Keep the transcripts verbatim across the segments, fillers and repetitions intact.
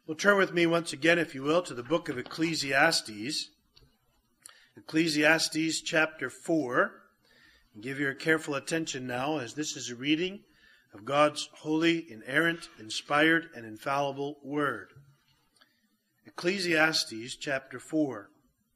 Well, turn with me once again, if you will, to the book of Ecclesiastes. Ecclesiastes chapter four. And give your careful attention now, as this is a reading of God's holy, inerrant, inspired, and infallible word. Ecclesiastes chapter four.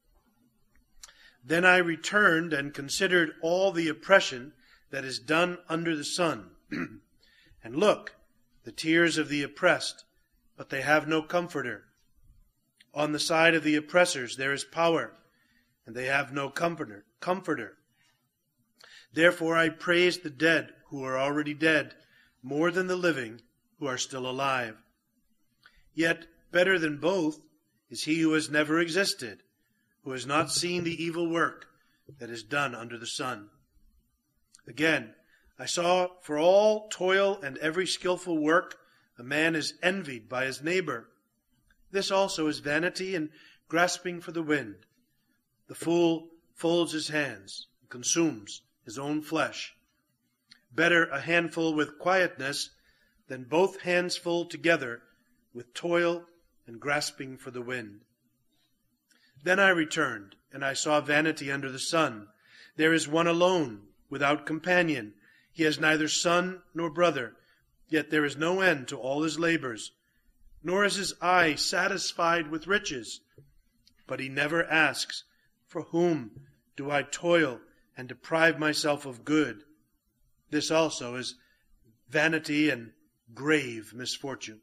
Then I returned and considered all the oppression that is done under the sun. And look, the tears of the oppressed, but they have no comforter. On the side of the oppressors there is power, and they have no comforter. Comforter. Therefore I praise the dead who are already dead, more than the living who are still alive. Yet better than both is he who has never existed, who has not seen the evil work that is done under the sun. Again, I saw for all toil and every skillful work, a man is envied by his neighbor. This also is vanity and grasping for the wind. The fool folds his hands and consumes his own flesh. Better a handful with quietness than both hands full together with toil and grasping for the wind. Then I returned, and I saw vanity under the sun. There is one alone, without companion. He has neither son nor brother. Yet there is no end to all his labors, nor is his eye satisfied with riches. But he never asks, for whom do I toil and deprive myself of good? This also is vanity and grave misfortune.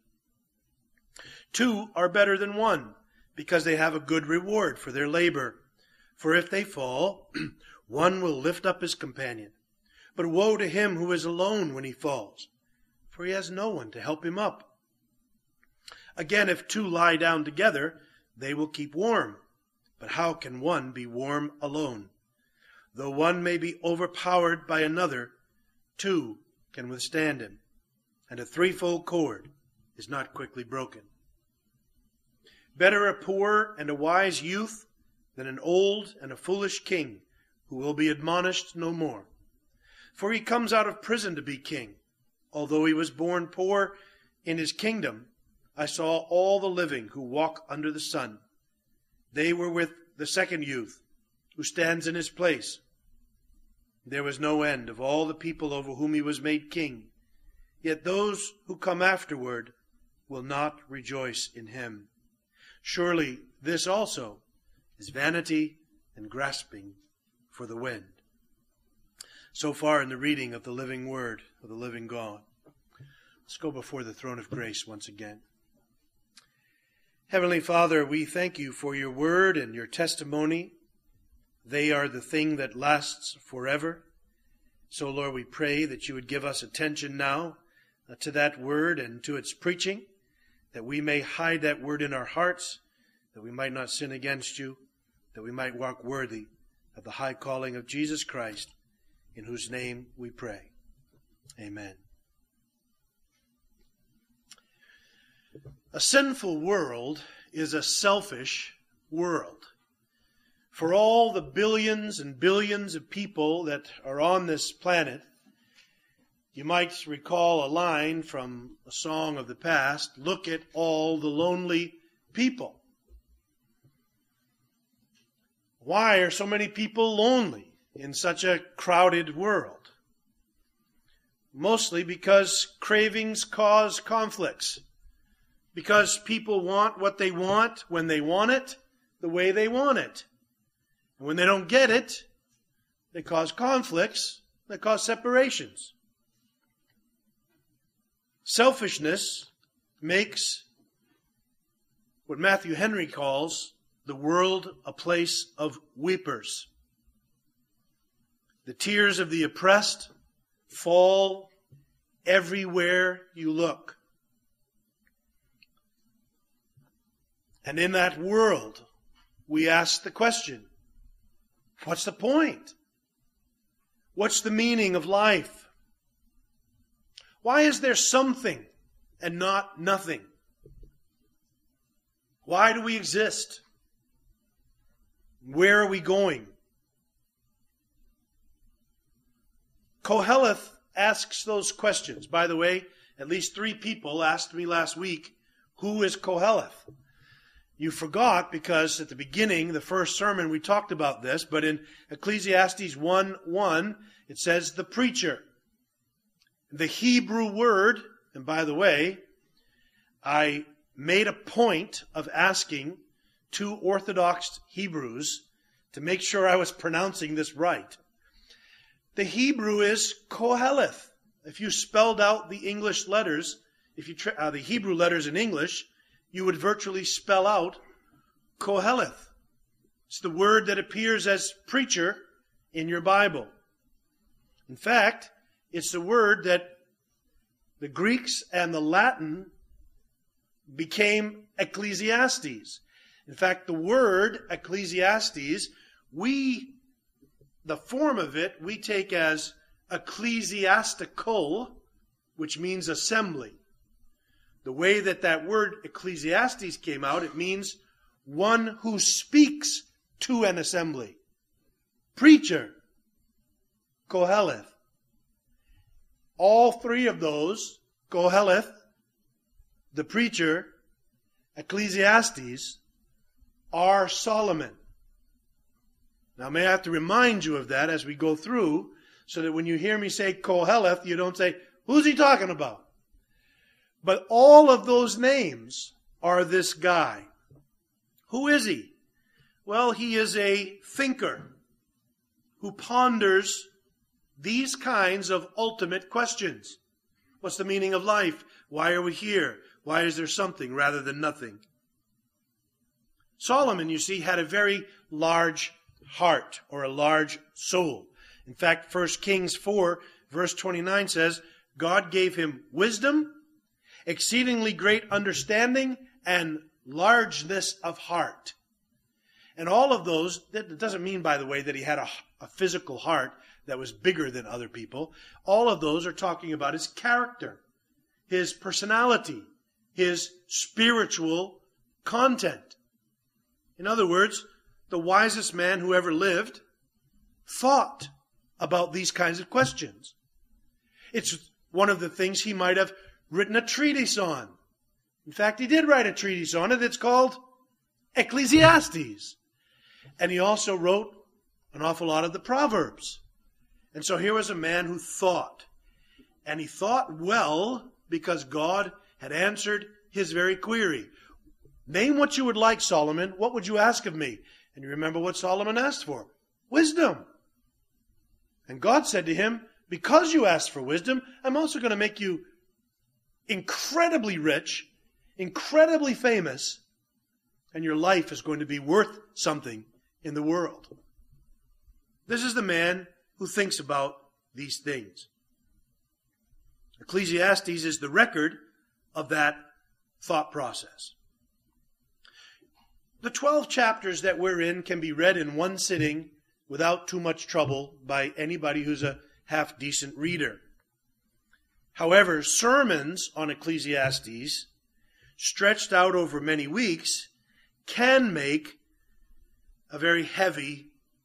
Two are better than one, because they have a good reward for their labor. For if they fall, one will lift up his companion. But woe to him who is alone when he falls, for he has no one to help him up. Again, if two lie down together, they will keep warm. But how can one be warm alone? Though one may be overpowered by another, two can withstand him, and a threefold cord is not quickly broken. Better a poor and a wise youth than an old and a foolish king, who will be admonished no more. For he comes out of prison to be king. Although he was born poor in his kingdom, I saw all the living who walk under the sun. They were with the second youth, who stands in his place. There was no end of all the people over whom he was made king. Yet those who come afterward will not rejoice in him. Surely this also is vanity and grasping for the wind. So far in the reading of the living word of the living God. Let's go before the throne of grace once again. Heavenly Father, we thank you for your word and your testimony. They are the thing that lasts forever. So, Lord, we pray that you would give us attention now uh, to that word and to its preaching, that we may hide that word in our hearts, that we might not sin against you, that we might walk worthy of the high calling of Jesus Christ, in whose name we pray. Amen. A sinful world is a selfish world. For all the billions and billions of people that are on this planet, you might recall a line from a song of the past, "Look at all the lonely people." Why are so many people lonely in such a crowded world? Mostly because cravings cause conflicts. Because people want what they want when they want it, the way they want it. And when they don't get it, they cause conflicts, they cause separations. Selfishness makes what Matthew Henry calls the world a place of weepers. The tears of the oppressed fall everywhere you look. And in that world, we ask the question, what's the point? What's the meaning of life? Why is there something and not nothing? Why do we exist? Where are we going? Koheleth asks those questions. By the way, at least three people asked me last week, Who is Koheleth? You forgot because at the beginning, the first sermon, we talked about this, but in Ecclesiastes one one, it says the preacher. The Hebrew word, and by the way, I made a point of asking two Orthodox Hebrews to make sure I was pronouncing this right. The Hebrew is Koheleth. If you spelled out the English letters, if you tra- uh, the Hebrew letters in English, you would virtually spell out Koheleth. It's the word that appears as preacher in your Bible. In fact, it's the word that the Greeks and the Latin became Ecclesiastes. In fact, the word Ecclesiastes, we, the form of it, we take as ecclesiastical, which means assembly. The way that that word Ecclesiastes came out, it means one who speaks to an assembly. Preacher, Koheleth. All three of those, Koheleth, the preacher, Ecclesiastes, are Solomon. Now, may I have to remind you of that as we go through, so that when you hear me say Koheleth, you don't say, who's he talking about? But all of those names are this guy. Who is he? Well, he is a thinker who ponders these kinds of ultimate questions. What's the meaning of life? Why are we here? Why is there something rather than nothing? Solomon, you see, had a very large heart or a large soul. In fact, First Kings four, verse twenty-nine says, God gave him wisdom, exceedingly great understanding, and largeness of heart. And all of those, that doesn't mean, by the way, that he had a, a physical heart that was bigger than other people. All of those are talking about his character, his personality, his spiritual content. In other words, the wisest man who ever lived thought about these kinds of questions. It's one of the things he might have written a treatise on. In fact, he did write a treatise on it. It's called Ecclesiastes. And he also wrote an awful lot of the Proverbs. And so here was a man who thought. And he thought well because God had answered his very query. Name what you would like, Solomon. What would you ask of me? And you remember what Solomon asked for? Wisdom. And God said to him, because you asked for wisdom, I'm also going to make you incredibly rich, incredibly famous, and your life is going to be worth something in the world. This is the man who thinks about these things. Ecclesiastes is the record of that thought process. The twelve chapters that we're in can be read in one sitting without too much trouble by anybody who's a half-decent reader. However, sermons on Ecclesiastes, stretched out over many weeks, can make a very heavy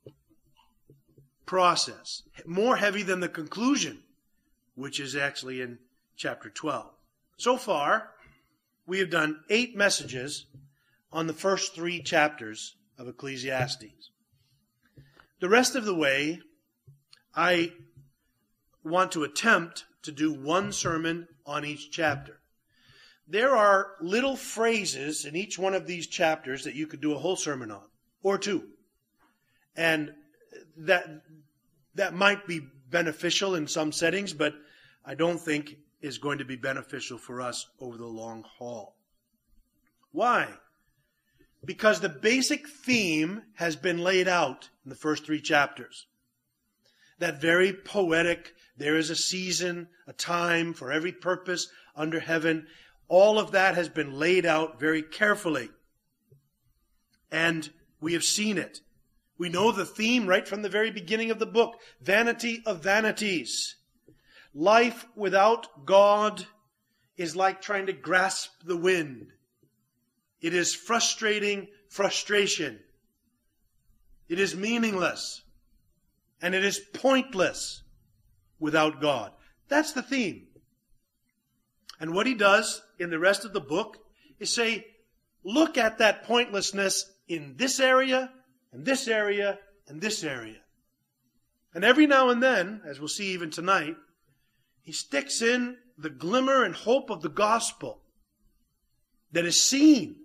process. More heavy than the conclusion, which is actually in chapter twelve. So far, we have done eight messages on the first three chapters of Ecclesiastes. The rest of the way, I want to attempt to do one sermon on each chapter. There are little phrases in each one of these chapters that you could do a whole sermon on, or two. And that that might be beneficial in some settings, but I don't think is going to be beneficial for us over the long haul. Why? Because the basic theme has been laid out in the first three chapters. That very poetic, there is a season, a time for every purpose under heaven. All of that has been laid out very carefully. And we have seen it. We know the theme right from the very beginning of the book. Vanity of vanities. Life without God is like trying to grasp the wind. It is frustrating frustration. It is meaningless. And it is pointless without God. That's the theme. And what he does in the rest of the book is say, look at that pointlessness in this area, and this area, and this area. And every now and then, as we'll see even tonight, he sticks in the glimmer and hope of the gospel that is seen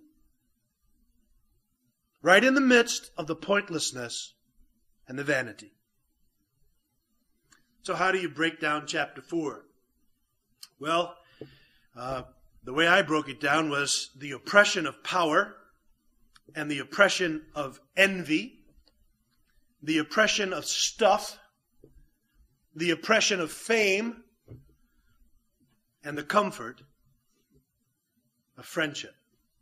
right in the midst of the pointlessness and the vanity. So how do you break down chapter four? Well, uh, the way I broke it down was the oppression of power and the oppression of envy, the oppression of stuff, the oppression of fame, and the comfort of friendship.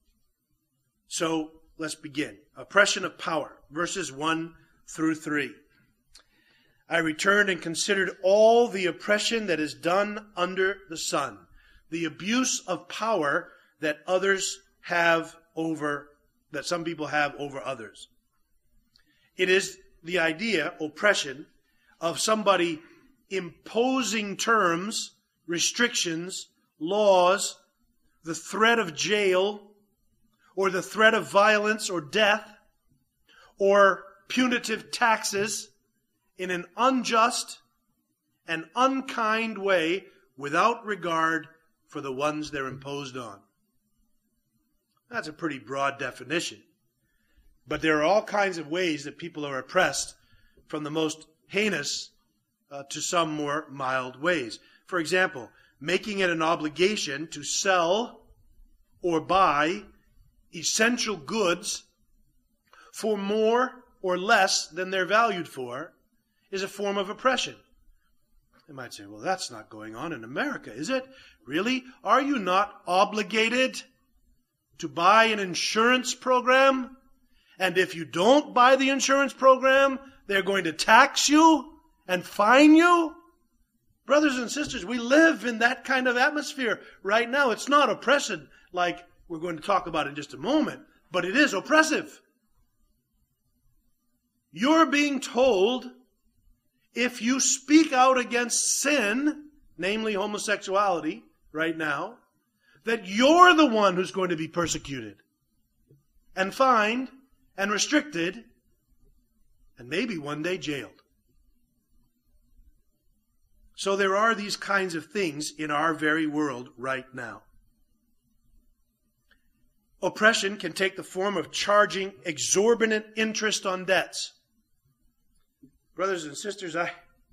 So let's begin. Oppression of power, verses one through three. I returned and considered all the oppression that is done under the sun, the abuse of power that others have over, that some people have over others. It is the idea, oppression, of somebody imposing terms, restrictions, laws, the threat of jail, or the threat of violence or death, or punitive taxes in an unjust and unkind way without regard for the ones they're imposed on. That's a pretty broad definition. But there are all kinds of ways that people are oppressed, from the most heinous uh, to some more mild ways. For example, making it an obligation to sell or buy essential goods for more or less than they're valued for is a form of oppression. You might say, well, that's not going on in America, is it? Really? Are you not obligated to buy an insurance program? And if you don't buy the insurance program, they're going to tax you and fine you? Brothers and sisters, we live in that kind of atmosphere right now. It's not oppression like we're going to talk about in just a moment, but it is oppressive. You're being told, if you speak out against sin, namely homosexuality, right now, that you're the one who's going to be persecuted and fined and restricted and maybe one day jailed. So there are these kinds of things in our very world right now. Oppression can take the form of charging exorbitant interest on debts. Brothers and sisters, I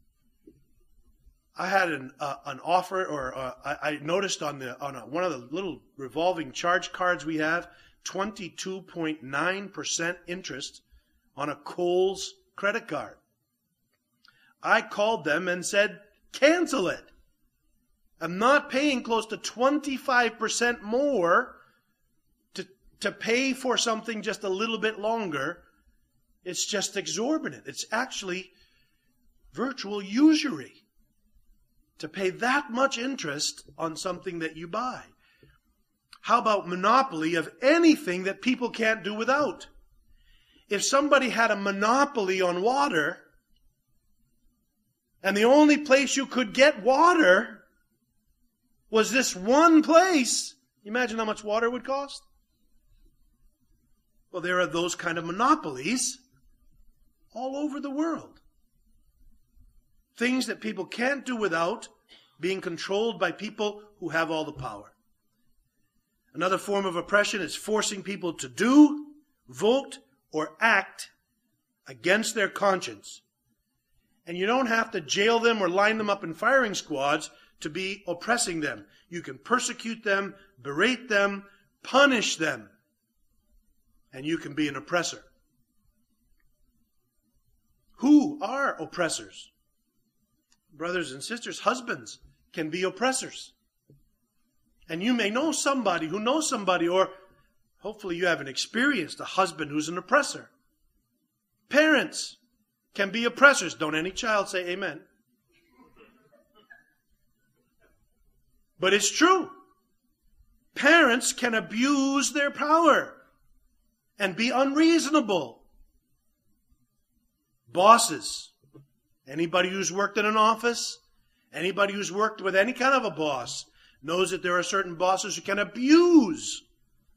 I had an uh, an offer, or uh, I, I noticed on the on a, one of the little revolving charge cards we have, twenty-two point nine percent interest on a Kohl's credit card. I called them and said, cancel it. I'm not paying close to twenty-five percent more to to pay for something just a little bit longer. It's just exorbitant. It's actually virtual usury to pay that much interest on something that you buy. How about monopoly of anything that people can't do without? If somebody had a monopoly on water, and the only place you could get water was this one place, imagine how much water would cost? Well, there are those kind of monopolies all over the world. Things that people can't do without, being controlled by people who have all the power. Another form of oppression is forcing people to do, vote, or act against their conscience. And you don't have to jail them or line them up in firing squads to be oppressing them. You can persecute them, berate them, punish them, and you can be an oppressor. Who are oppressors? Brothers and sisters, husbands can be oppressors. And you may know somebody who knows somebody, or hopefully you haven't experienced a husband who's an oppressor. Parents can be oppressors. Don't any child say amen. But it's true. Parents can abuse their power and be unreasonable. Bosses. Anybody who's worked in an office, anybody who's worked with any kind of a boss, knows that there are certain bosses who can abuse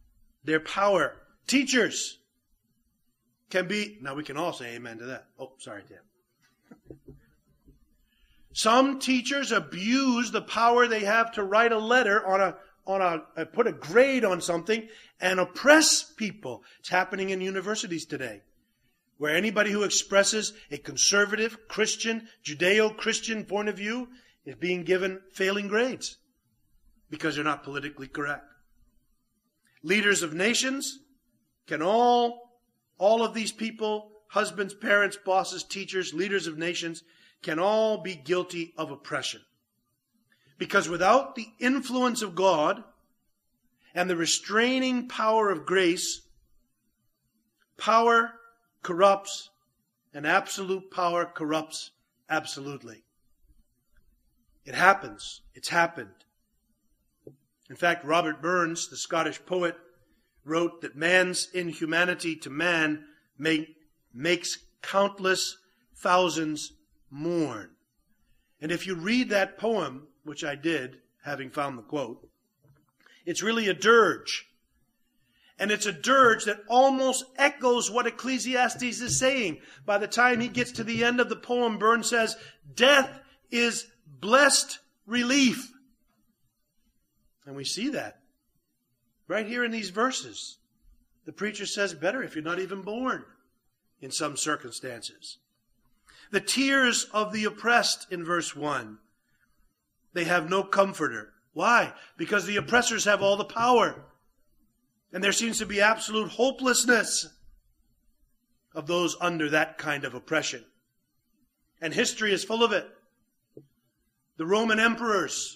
their power. Teachers can be, now we can all say amen to that. Oh, sorry, Dan. Some teachers abuse the power they have to write a letter on a, on a, uh, put a grade on something and oppress people. It's happening in universities today, where anybody who expresses a conservative, Christian, Judeo-Christian point of view is being given failing grades because they're not politically correct. Leaders of nations can all, all of these people, husbands, parents, bosses, teachers, leaders of nations, can all be guilty of oppression. Because without the influence of God and the restraining power of grace, power corrupts, and absolute power corrupts absolutely. It happens. It's happened. In fact, Robert Burns, the Scottish poet, wrote that man's inhumanity to man make, makes countless thousands mourn. And if you read that poem, which I did, having found the quote, it's really a dirge. And it's a dirge that almost echoes what Ecclesiastes is saying. By the time he gets to the end of the poem, Burns says, death is blessed relief. And we see that right here in these verses. The preacher says better if you're not even born in some circumstances. The tears of the oppressed in verse one. They have no comforter. Why? Because the oppressors have all the power. And there seems to be absolute hopelessness of those under that kind of oppression. And history is full of it. The Roman emperors,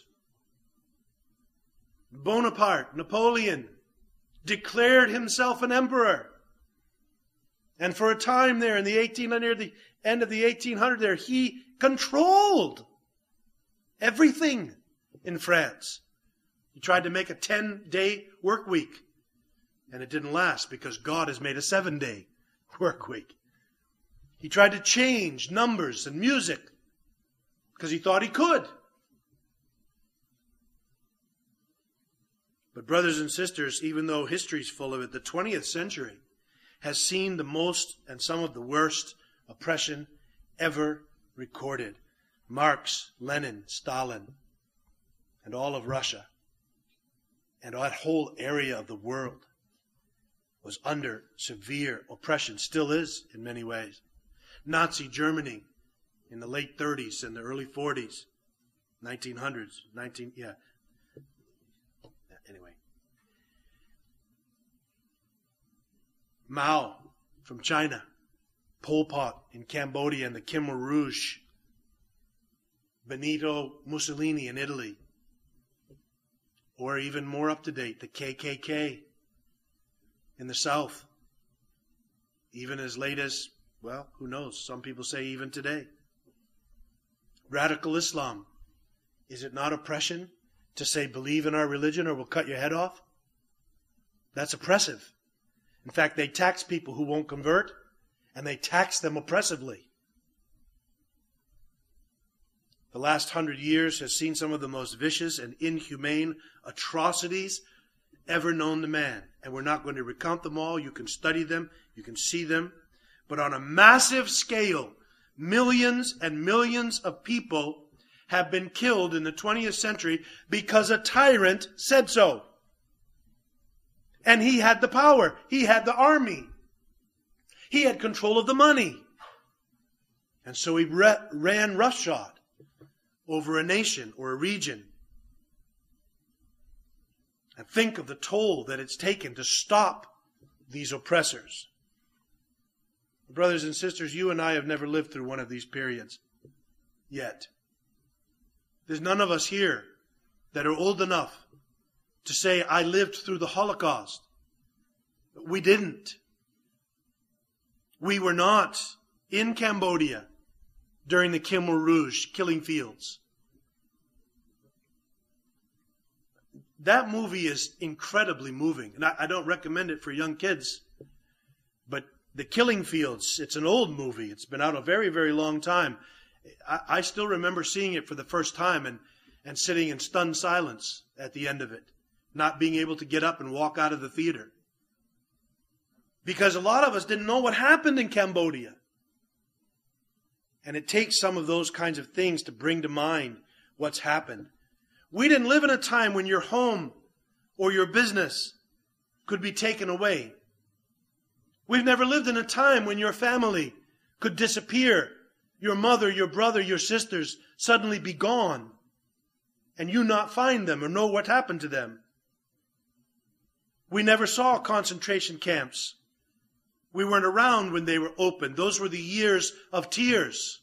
Bonaparte, Napoleon, declared himself an emperor. And for a time there in the eighteen hundred, the end of the eighteen hundred there, he controlled everything in France. He tried to make a ten-day work week. And it didn't last because God has made a seven-day work week. He tried to change numbers and music because he thought he could. But brothers and sisters, even though history's full of it, the twentieth century has seen the most and some of the worst oppression ever recorded. Marx, Lenin, Stalin, and all of Russia, and that whole area of the world was under severe oppression, still is in many ways. Nazi Germany in the late thirties and the early forties, nineteen hundreds, nineteen, yeah. Anyway. Mao from China, Pol Pot in Cambodia and the Khmer Rouge, Benito Mussolini in Italy, or even more up to date, the K K K in the South, even as late as, well, who knows, some people say even today. Radical Islam, is it not oppression to say believe in our religion or we'll cut your head off? That's oppressive. In fact, they tax people who won't convert, and they tax them oppressively. The last hundred years has seen some of the most vicious and inhumane atrocities ever known to man. And we're not going to recount them all. You can study them. You can see them. But on a massive scale, millions and millions of people have been killed in the twentieth century because a tyrant said so. And he had the power. He had the army. He had control of the money. And so he re- ran roughshod over a nation or a region. And think of the toll that it's taken to stop these oppressors. Brothers and sisters, you and I have never lived through one of these periods yet. There's none of us here that are old enough to say, I lived through the Holocaust. We didn't. We were not in Cambodia during the Khmer Rouge killing fields. That movie is incredibly moving. And I, I don't recommend it for young kids. But The Killing Fields, it's an old movie. It's been out a very, very long time. I, I still remember seeing it for the first time and, and sitting in stunned silence at the end of it. Not being able to get up and walk out of the theater. Because a lot of us didn't know what happened in Cambodia. And it takes some of those kinds of things to bring to mind what's happened. We didn't live in a time when your home or your business could be taken away. We've never lived in a time when your family could disappear. Your mother, your brother, your sisters suddenly be gone. And you not find them or know what happened to them. We never saw concentration camps. We weren't around when they were opened. Those were the years of tears.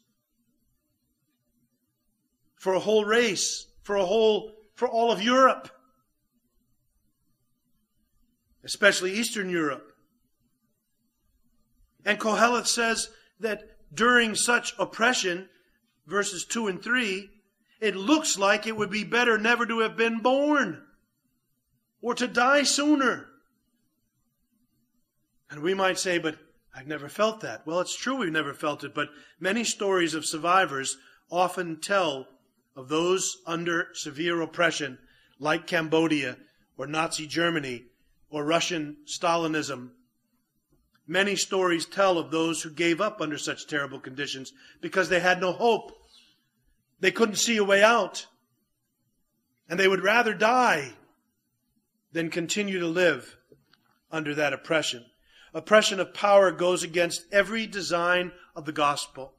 For a whole race, for a whole, for all of Europe. Especially Eastern Europe. And Koheleth says that during such oppression, verses two and three, it looks like it would be better never to have been born. Or to die sooner. And we might say, but I've never felt that. Well, it's true we've never felt it, but many stories of survivors often tell of those under severe oppression, like Cambodia, or Nazi Germany, or Russian Stalinism. Many stories tell of those who gave up under such terrible conditions because they had no hope. They couldn't see a way out. And they would rather die than continue to live under that oppression. Oppression of power goes against every design of the gospel.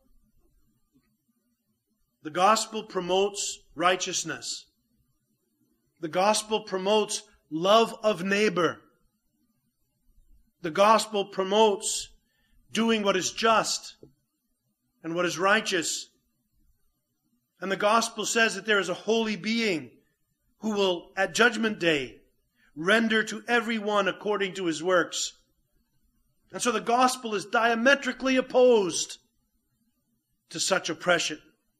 The gospel promotes righteousness. The gospel promotes love of neighbor. The gospel promotes doing what is just and what is righteous. And the gospel says that there is a holy being who will, at judgment day, render to everyone according to his works. And so the gospel is diametrically opposed to such oppression.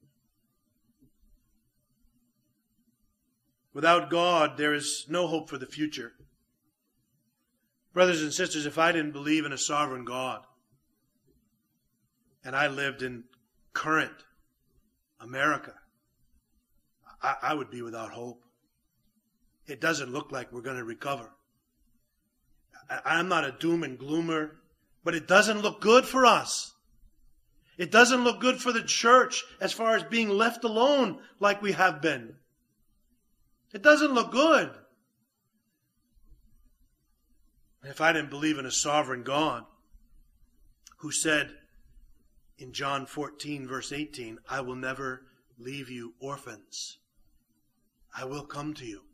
Without God, there is no hope for the future. Brothers and sisters, if I didn't believe in a sovereign God, and I lived in current America, I, I would be without hope. It doesn't look like we're going to recover. I, I'm not a doom and gloomer, but it doesn't look good for us. It doesn't look good for the church as far as being left alone like we have been. It doesn't look good. If I didn't believe in a sovereign God who said in John fourteen, verse eighteen, I will never leave you orphans. I will come to you.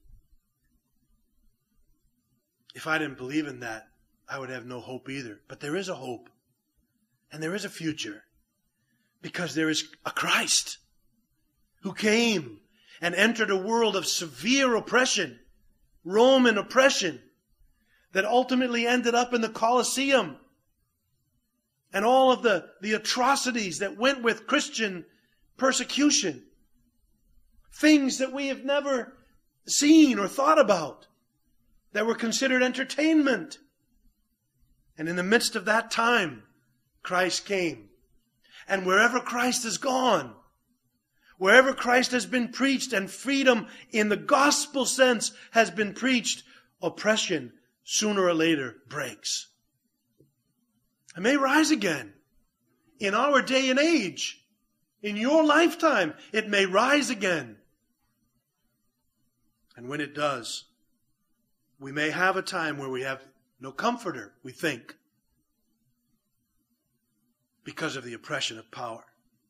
If I didn't believe in that, I would have no hope either. But there is a hope. And there is a future. Because there is a Christ who came and entered a world of severe oppression, Roman oppression, that ultimately ended up in the Colosseum. And all of the, the atrocities that went with Christian persecution. Things that we have never seen or thought about. That were considered entertainment. And in the midst of that time, Christ came. And wherever Christ has gone, wherever Christ has been preached and freedom in the gospel sense has been preached, oppression sooner or later breaks. It may rise again. In our day and age, in your lifetime, it may rise again. And when it does, we may have a time where we have no comforter, we think, because of the oppression of power.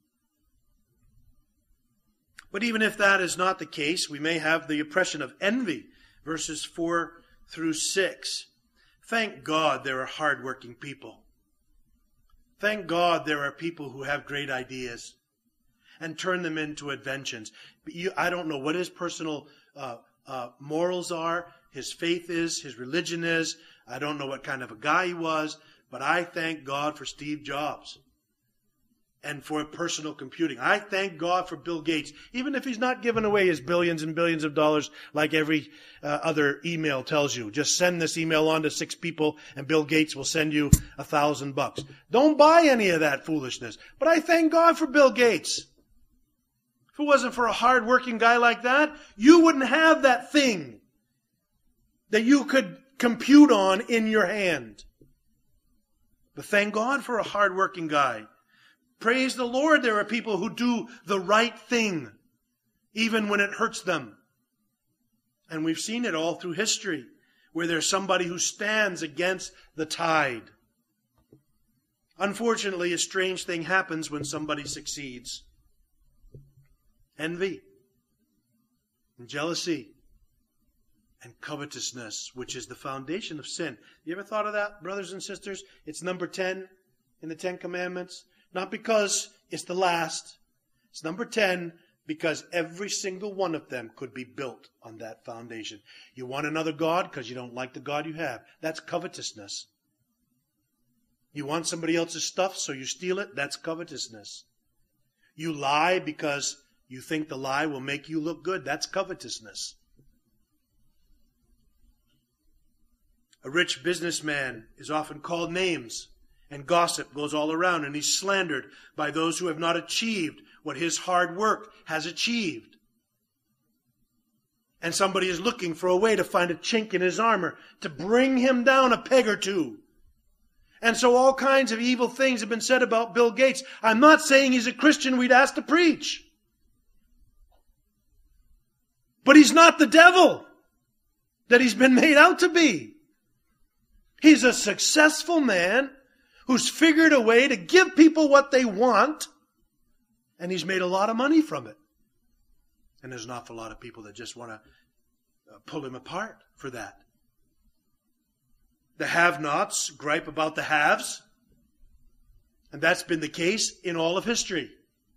But even if that is not the case, we may have the oppression of envy, verses four through six. Thank God there are hardworking people. Thank God there are people who have great ideas and turn them into inventions. But you, I don't know what his personal uh, uh, morals are, his faith is, his religion is. I don't know what kind of a guy he was, but I thank God for Steve Jobs and for personal computing. I thank God for Bill Gates, even if he's not giving away his billions and billions of dollars like every uh, other email tells you. Just send this email on to six people and Bill Gates will send you a thousand bucks. Don't buy any of that foolishness. But I thank God for Bill Gates. If it wasn't for a hard-working guy like that, you wouldn't have that thing that you could compute on in your hand. But thank God for a hard-working guy. Praise the Lord, there are people who do the right thing, even when it hurts them. And we've seen it all through history, where there's somebody who stands against the tide. Unfortunately, a strange thing happens when somebody succeeds. Envy, and jealousy, and covetousness, which is the foundation of sin. You ever thought of that, brothers and sisters? It's number ten in the Ten Commandments. Not because it's the last. It's number ten because every single one of them could be built on that foundation. You want another God because you don't like the God you have. That's covetousness. You want somebody else's stuff, so you steal it. That's covetousness. You lie because you think the lie will make you look good. That's covetousness. A rich businessman is often called names, and gossip goes all around, and he's slandered by those who have not achieved what his hard work has achieved. And somebody is looking for a way to find a chink in his armor to bring him down a peg or two. And so all kinds of evil things have been said about Bill Gates. I'm not saying he's a Christian we'd ask to preach. But he's not the devil that he's been made out to be. He's a successful man who's figured a way to give people what they want, and he's made a lot of money from it. And there's an awful lot of people that just want to uh, pull him apart for that. The have-nots gripe about the haves, and that's been the case in all of history.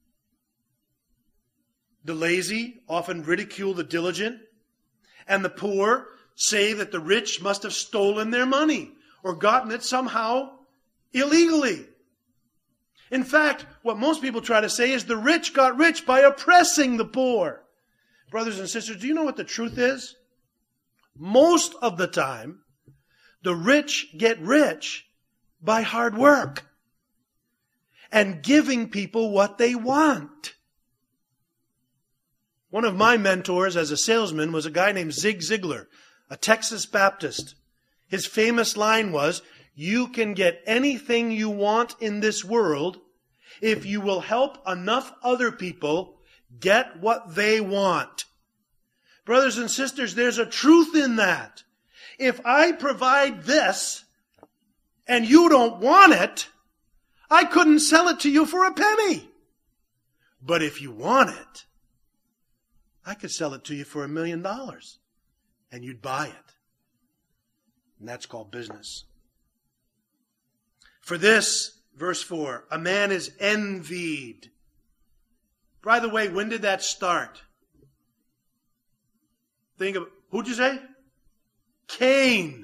The lazy often ridicule the diligent, and the poor say that the rich must have stolen their money or gotten it somehow illegally. In fact, what most people try to say is the rich got rich by oppressing the poor. Brothers and sisters, do you know what the truth is? Most of the time, the rich get rich by hard work and giving people what they want. One of my mentors as a salesman was a guy named Zig Ziglar, a Texas Baptist. His famous line was, "You can get anything you want in this world if you will help enough other people get what they want." Brothers and sisters, there's a truth in that. If I provide this and you don't want it, I couldn't sell it to you for a penny. But if you want it, I could sell it to you for a million dollars and you'd buy it. And that's called business. For this, verse four, a man is envied. By the way, when did that start? Think of, who'd you say? Cain.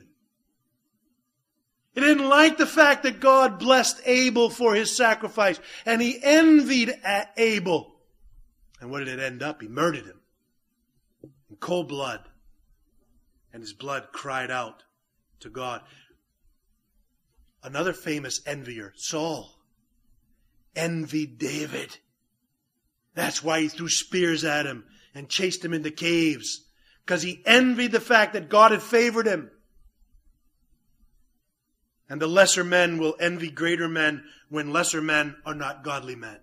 He didn't like the fact that God blessed Abel for his sacrifice, and he envied Abel. And what did it end up? He murdered him in cold blood. And his blood cried out to God. Another famous envier, Saul, envied David. That's why he threw spears at him and chased him into caves. Because he envied the fact that God had favored him. And the lesser men will envy greater men when lesser men are not godly men.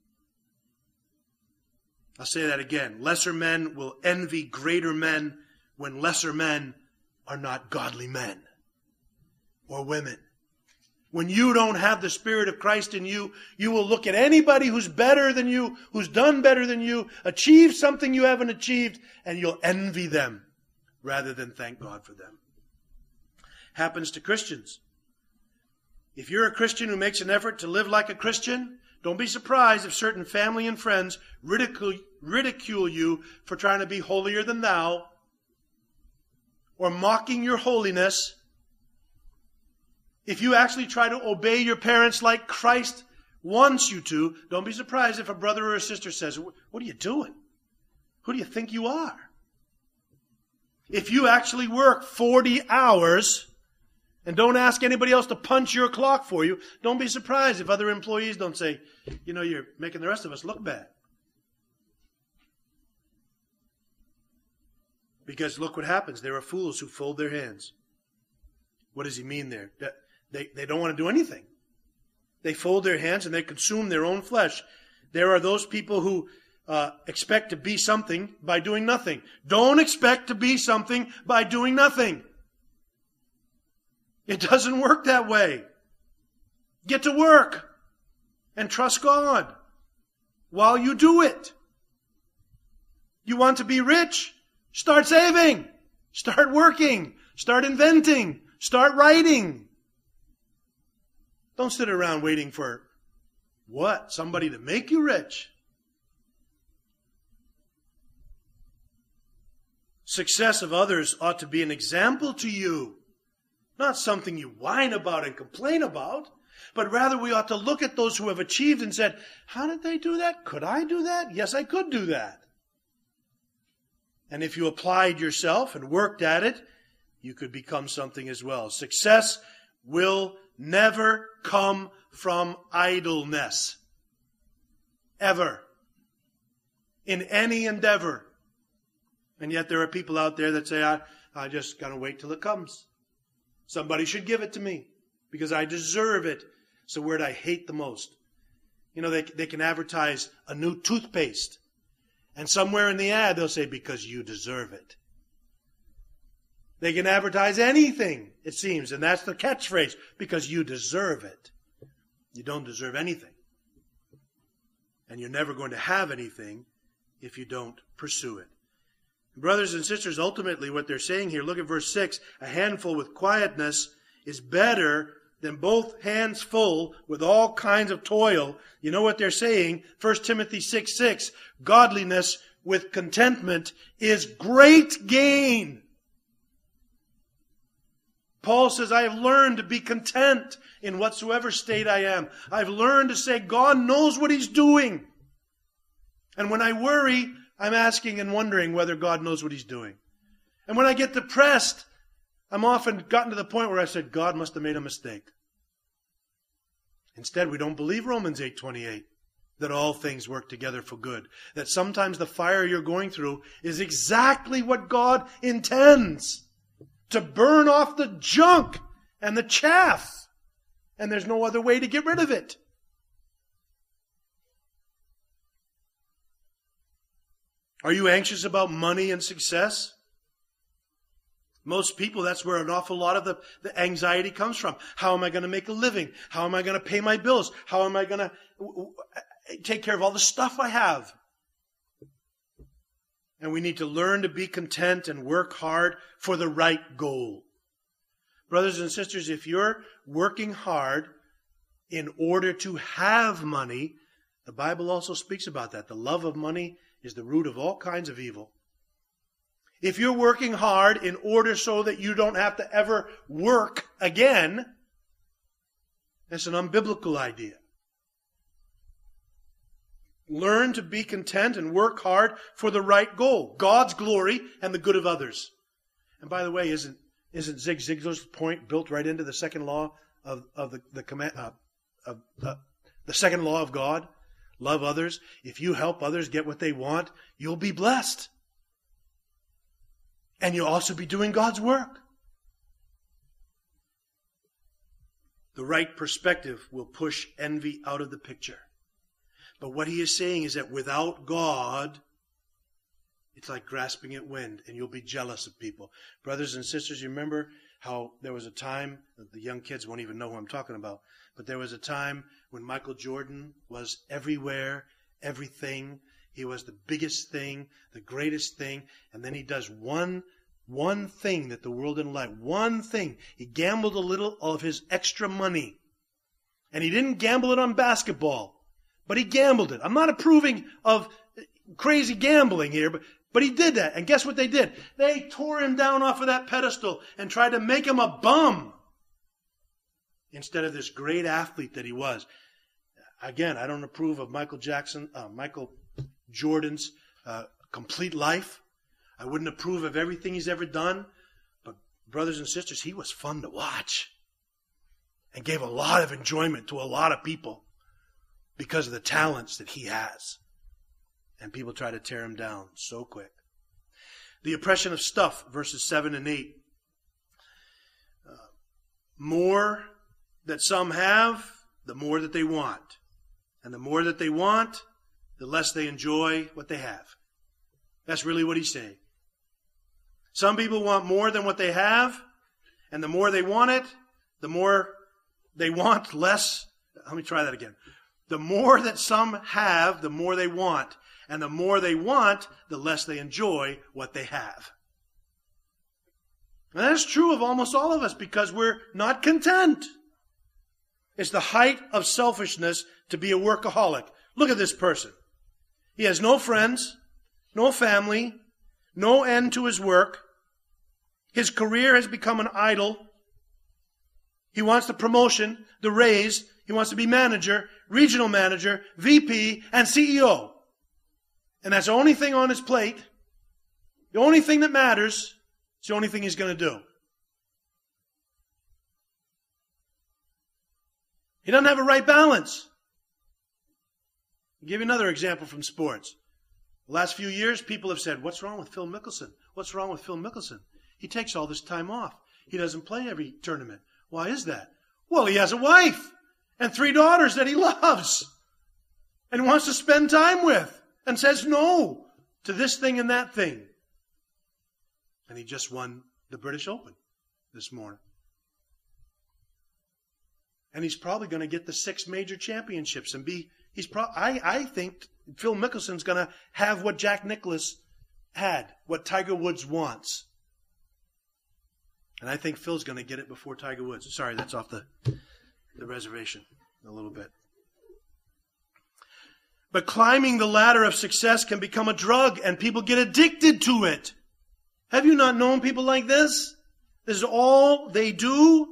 I'll say that again. Lesser men will envy greater men when lesser men are not godly men or women. When you don't have the Spirit of Christ in you, you will look at anybody who's better than you, who's done better than you, achieved something you haven't achieved, and you'll envy them rather than thank God for them. Happens to Christians. If you're a Christian who makes an effort to live like a Christian, don't be surprised if certain family and friends ridicule, ridicule you for trying to be holier than thou, or mocking your holiness. If you actually try to obey your parents like Christ wants you to, don't be surprised if a brother or a sister says, "What are you doing? Who do you think you are?" If you actually work forty hours and don't ask anybody else to punch your clock for you, don't be surprised if other employees don't say, "You know, you're making the rest of us look bad." Because look what happens. There are fools who fold their hands. What does he mean there? They, they don't want to do anything. They fold their hands and they consume their own flesh. There are those people who uh, expect to be something by doing nothing. Don't expect to be something by doing nothing. It doesn't work that way. Get to work and trust God while you do it. You want to be rich? Start saving. Start working. Start inventing. Start writing. Don't sit around waiting for what? Somebody to make you rich. Success of others ought to be an example to you. Not something you whine about and complain about, but rather we ought to look at those who have achieved and said, how did they do that? Could I do that? Yes, I could do that. And if you applied yourself and worked at it, you could become something as well. Success will never come from idleness. Ever. In any endeavor. And yet there are people out there that say, I, I just got to wait till it comes. Somebody should give it to me because I deserve it. It's the word I hate the most. You know, they, they can advertise a new toothpaste. And somewhere in the ad they'll say, because you deserve it. They can advertise anything, it seems, and that's the catchphrase, because you deserve it. You don't deserve anything. And you're never going to have anything if you don't pursue it. Brothers and sisters, ultimately what they're saying here, look at verse six, a handful with quietness is better than both hands full with all kinds of toil. You know what they're saying? First Timothy six six, godliness with contentment is great gain. Paul says, I have learned to be content in whatsoever state I am. I've learned to say, God knows what He's doing. And when I worry, I'm asking and wondering whether God knows what He's doing. And when I get depressed, I'm often gotten to the point where I said, God must have made a mistake. Instead, we don't believe Romans eight twenty-eight, that all things work together for good. That sometimes the fire you're going through is exactly what God intends. To burn off the junk and the chaff. And there's no other way to get rid of it. Are you anxious about money and success? Most people, that's where an awful lot of the, the anxiety comes from. How am I going to make a living? How am I going to pay my bills? How am I going to take care of all the stuff I have? And we need to learn to be content and work hard for the right goal. Brothers and sisters, if you're working hard in order to have money, the Bible also speaks about that. The love of money is the root of all kinds of evil. If you're working hard in order so that you don't have to ever work again, that's an unbiblical idea. Learn to be content and work hard for the right goal. God's glory and the good of others. And by the way, isn't isn't Zig Ziglar's point built right into the second law of, of the, the command uh, of uh, the second law of God? Love others. If you help others get what they want, you'll be blessed. And you'll also be doing God's work. The right perspective will push envy out of the picture. But what he is saying is that without God, it's like grasping at wind, and you'll be jealous of people. Brothers and sisters, you remember how there was a time, the young kids won't even know who I'm talking about, but there was a time when Michael Jordan was everywhere, everything. He was the biggest thing, the greatest thing, and then he does one, one thing that the world didn't like. One thing. He gambled a little of his extra money. And he didn't gamble it on basketball. But he gambled it. I'm not approving of crazy gambling here, but, but he did that. And guess what they did? They tore him down off of that pedestal and tried to make him a bum instead of this great athlete that he was. Again, I don't approve of Michael Jackson, uh, Michael Jordan's uh, complete life. I wouldn't approve of everything he's ever done. But brothers and sisters, he was fun to watch and gave a lot of enjoyment to a lot of people. Because of the talents that he has. And people try to tear him down so quick. The oppression of stuff, verses seven and eight. Uh, more that some have the more that they want. And the more that they want, the less they enjoy what they have. That's really what he's saying. Some people want more than what they have, and the more they want it, the more they want less. Let me try that again. The more that some have, the more they want. And the more they want, the less they enjoy what they have. And that's true of almost all of us because we're not content. It's the height of selfishness to be a workaholic. Look at this person. He has no friends, no family, no end to his work. His career has become an idol. He wants the promotion, the raise. He wants to be manager, regional manager, V P, and C E O. And that's the only thing on his plate. The only thing that matters. It's the only thing he's going to do. He doesn't have a right balance. I'll give you another example from sports. The last few years, people have said, what's wrong with Phil Mickelson? What's wrong with Phil Mickelson? He takes all this time off. He doesn't play every tournament. Why is that? Well, he has a wife and three daughters that he loves and wants to spend time with and says no to this thing and that thing. And he just won the British Open this morning. And he's probably going to get the six major championships and be, he's pro- I, I think Phil Mickelson's going to have what Jack Nicklaus had, what Tiger Woods wants. And I think Phil's going to get it before Tiger Woods. Sorry, that's off the, the reservation a little bit. But climbing the ladder of success can become a drug and people get addicted to it. Have you not known people like this? This is all they do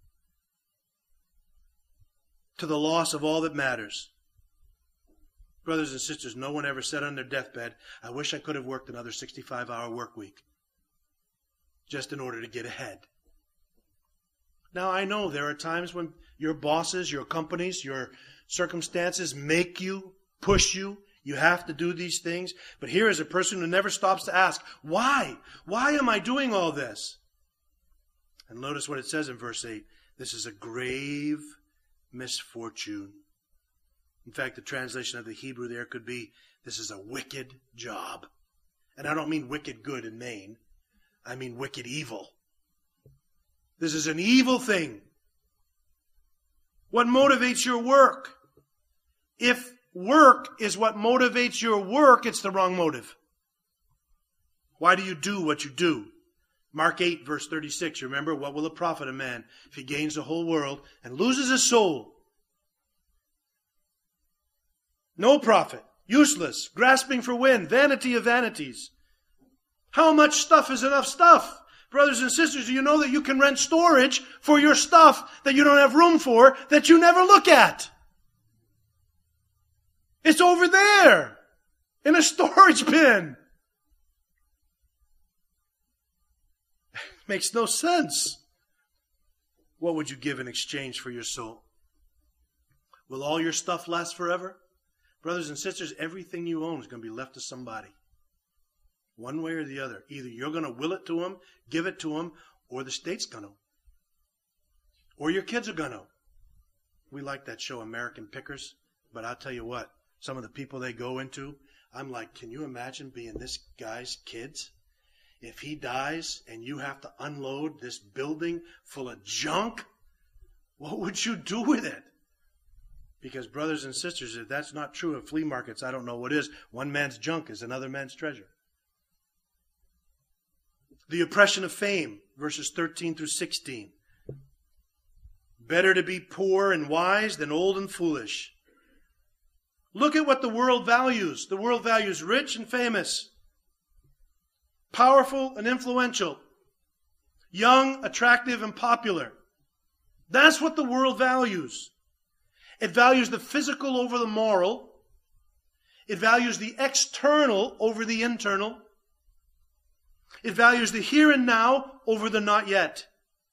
to the loss of all that matters. Brothers and sisters, no one ever said on their deathbed, I wish I could have worked another sixty-five hour work week just in order to get ahead. Now, I know there are times when your bosses, your companies, your circumstances make you, push you. You have to do these things. But here is a person who never stops to ask, why? Why am I doing all this? And notice what it says in verse eight. This is a grave misfortune. In fact, the translation of the Hebrew there could be, this is a wicked job. And I don't mean wicked good in Maine. I mean wicked evil. This is an evil thing. What motivates your work? If work is what motivates your work, it's the wrong motive. Why do you do what you do? Mark eight, verse thirty-six, remember, what will it profit a man if he gains the whole world and loses his soul? No profit, useless, grasping for wind, vanity of vanities. How much stuff is enough stuff? Brothers and sisters, do you know that you can rent storage for your stuff that you don't have room for, that you never look at? It's over there in a storage bin. Makes no sense. What would you give in exchange for your soul? Will all your stuff last forever? Brothers and sisters, everything you own is going to be left to somebody. One way or the other. Either you're going to will it to them, give it to them, or the state's going to. Or your kids are going to. We like that show, American Pickers. But I'll tell you what, some of the people they go into, I'm like, can you imagine being this guy's kids? If he dies and you have to unload this building full of junk, what would you do with it? Because brothers and sisters, if that's not true of flea markets, I don't know what is. One man's junk is another man's treasure. The oppression of fame, verses thirteen through sixteen. Better to be poor and wise than old and foolish. Look at what the world values. The world values rich and famous, powerful and influential, young, attractive, and popular. That's what the world values. It values the physical over the moral. It values the external over the internal. It values the here and now over the not yet.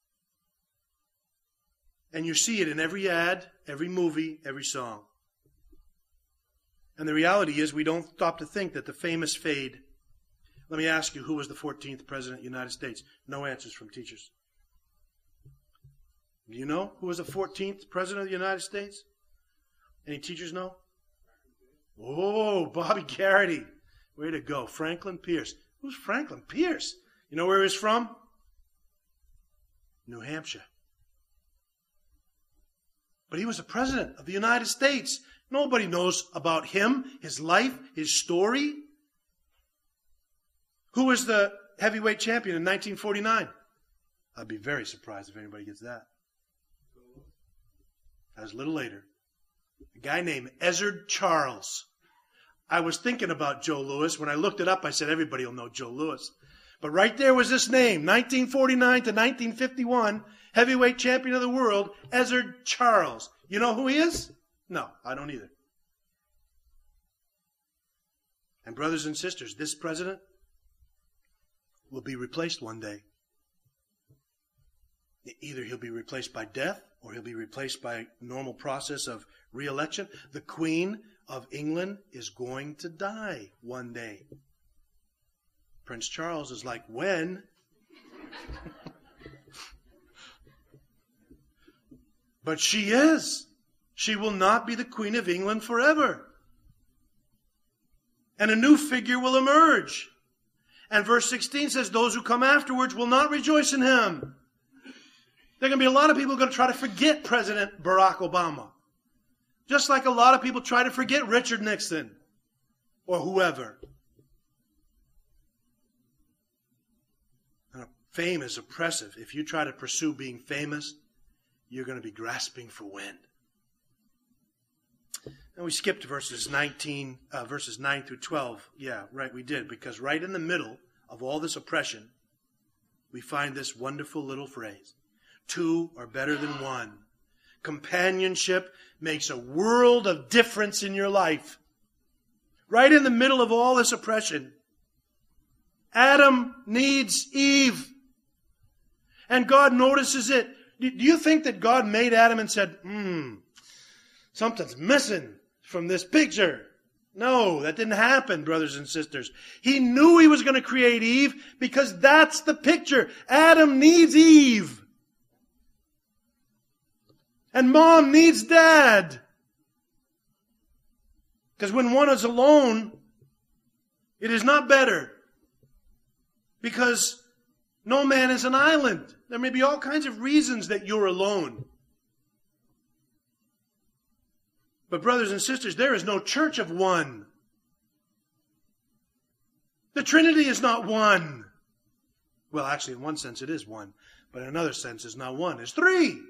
And you see it in every ad, every movie, every song. And the reality is we don't stop to think that the famous fade. Let me ask you, who was the fourteenth President of the United States? No answers from teachers. Do you know who was the fourteenth President of the United States? Any teachers know? Oh, Bobby Garrity. Way to go. Franklin Pierce. Who's Franklin Pierce? You know where he was from? New Hampshire. But he was the President of the United States. Nobody knows about him, his life, his story. Who was the heavyweight champion in nineteen forty-nine? I'd be very surprised if anybody gets that. That was a little later. A guy named Ezzard Charles. I was thinking about Joe Louis. When I looked it up, I said, everybody will know Joe Louis. But right there was this name, nineteen forty-nine to nineteen fifty-one, heavyweight champion of the world, Ezzard Charles. You know who he is? No, I don't either. And brothers and sisters, this president will be replaced one day. Either he'll be replaced by death or he'll be replaced by normal process of re-election. The Queen of England is going to die one day. Prince Charles is like, when? But she is. She will not be the Queen of England forever. And a new figure will emerge. And verse sixteen says, those who come afterwards will not rejoice in him. There are going to be a lot of people going to try to forget President Barack Obama. Just like a lot of people try to forget Richard Nixon or whoever. And fame is oppressive. If you try to pursue being famous, you're going to be grasping for wind. And we skipped verses nineteen, uh, verses nine through twelve. Yeah, right, we did. Because right in the middle of all this oppression, we find this wonderful little phrase. Two are better than one. Companionship makes a world of difference in your life. Right in the middle of all this oppression, Adam needs Eve. And God notices it. Do you think that God made Adam and said, hmm, something's missing from this picture? No, that didn't happen, brothers and sisters. He knew he was going to create Eve because that's the picture. Adam needs Eve. And mom needs dad. Because when one is alone, it is not better. Because no man is an island. There may be all kinds of reasons that you're alone. But brothers and sisters, there is no church of one. The Trinity is not one. Well, actually, in one sense it is one. But in another sense it's not one. It's three.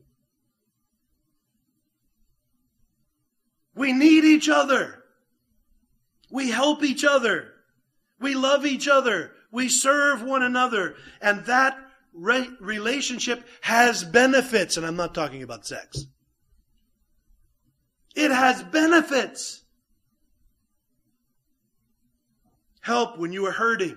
We need each other. We help each other. We love each other. We serve one another. And that re- relationship has benefits. And I'm not talking about sex. It has benefits. Help when you are hurting.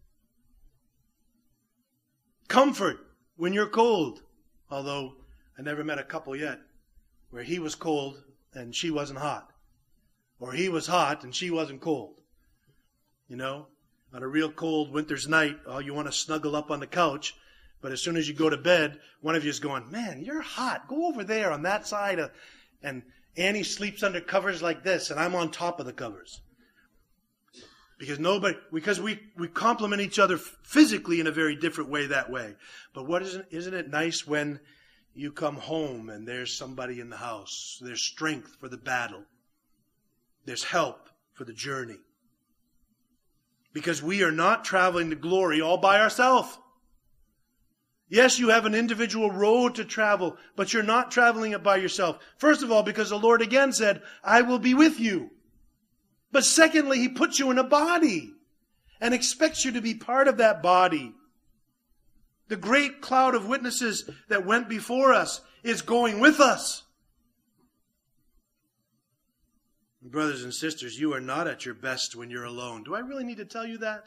Comfort when you're cold. Although I never met a couple yet where he was cold and she wasn't hot. Or he was hot and she wasn't cold. You know, on a real cold winter's night, oh, you want to snuggle up on the couch. But as soon as you go to bed, one of you is going, man, you're hot. Go over there on that side. Of, and Annie sleeps under covers like this, and I'm on top of the covers. Because nobody, because we, we complement each other physically in a very different way that way. But what isn't, isn't it nice when you come home and there's somebody in the house? There's strength for the battle. There's help for the journey. Because we are not traveling to glory all by ourselves. Yes, you have an individual road to travel, but you're not traveling it by yourself. First of all, because the Lord again said, I will be with you. But secondly, He puts you in a body and expects you to be part of that body. The great cloud of witnesses that went before us is going with us. Brothers and sisters, you are not at your best when you're alone. Do I really need to tell you that?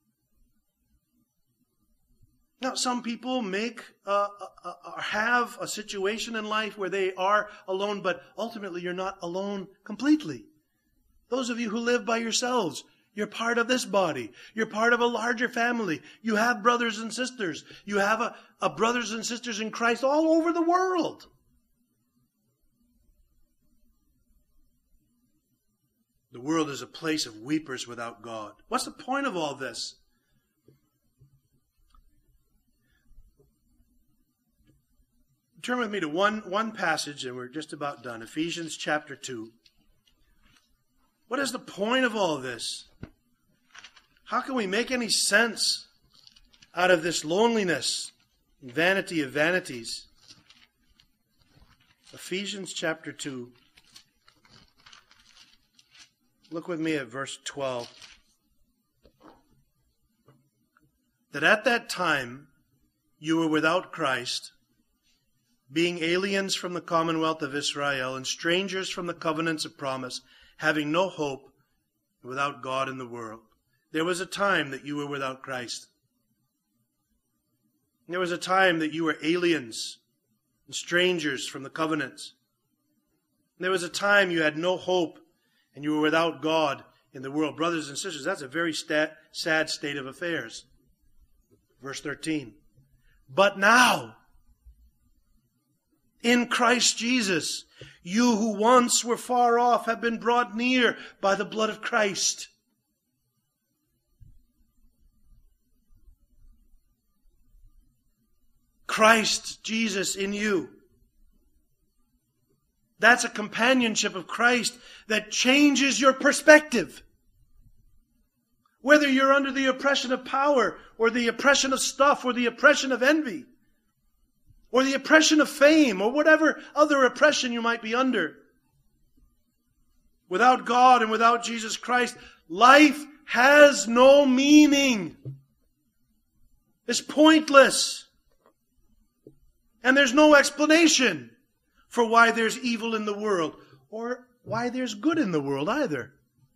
Now, some people make uh, uh, uh, have a situation in life where they are alone, but ultimately you're not alone completely. Those of you who live by yourselves, You're part of this body. You're part of a larger family. You have brothers and sisters. You have a, a brothers and sisters in Christ all over the world. The world is a place of weepers without God. What's the point of all this? Turn with me to one, one passage, and we're just about done. Ephesians chapter two. What is the point of all this? How can we make any sense out of this loneliness and vanity of vanities? Ephesians chapter two. Look with me at verse twelve. That at that time you were without Christ, being aliens from the commonwealth of Israel and strangers from the covenants of promise, having no hope, without God in the world. There was a time that you were without Christ. There was a time that you were aliens and strangers from the covenants. There was a time you had no hope and you were without God in the world. Brothers and sisters, that's a very stat, sad state of affairs. Verse thirteen. But now, in Christ Jesus, you who once were far off have been brought near by the blood of Christ. Christ Jesus in you. That's a companionship of Christ that changes your perspective. Whether you're under the oppression of power, or the oppression of stuff, or the oppression of envy, or the oppression of fame, or whatever other oppression you might be under. Without God and without Jesus Christ, life has no meaning. It's pointless. And there's no explanation for why there's evil in the world, or why there's good in the world either.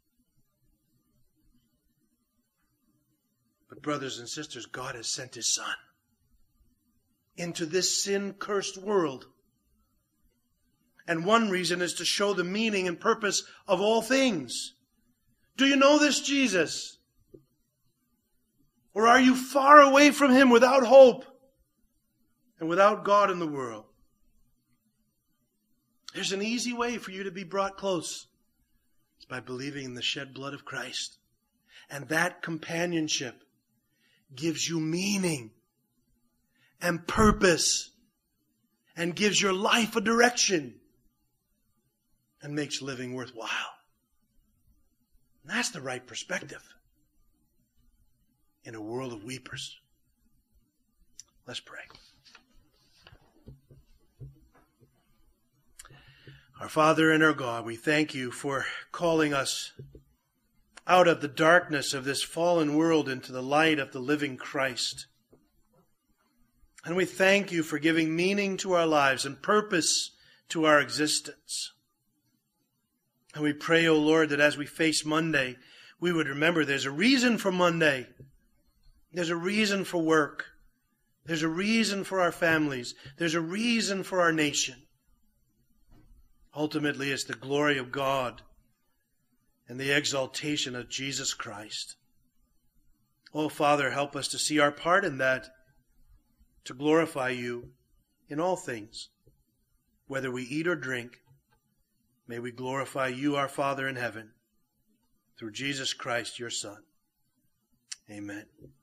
But brothers and sisters, God has sent His Son into this sin-cursed world. And one reason is to show the meaning and purpose of all things. Do you know this Jesus? Or are you far away from Him without hope and without God in the world? There's an easy way for you to be brought close. It's by believing in the shed blood of Christ. And that companionship gives you meaning and purpose and gives your life a direction and makes living worthwhile. And that's the right perspective in a world of weepers. Let's pray. Our Father and our God, we thank You for calling us out of the darkness of this fallen world into the light of the living Christ. And we thank You for giving meaning to our lives and purpose to our existence. And we pray, O Lord, that as we face Monday, we would remember there's a reason for Monday. There's a reason for work. There's a reason for our families. There's a reason for our nation. Ultimately, it's the glory of God and the exaltation of Jesus Christ. Oh, Father, help us to see our part in that, to glorify You in all things. Whether we eat or drink, may we glorify You, our Father in heaven, through Jesus Christ, Your Son. Amen.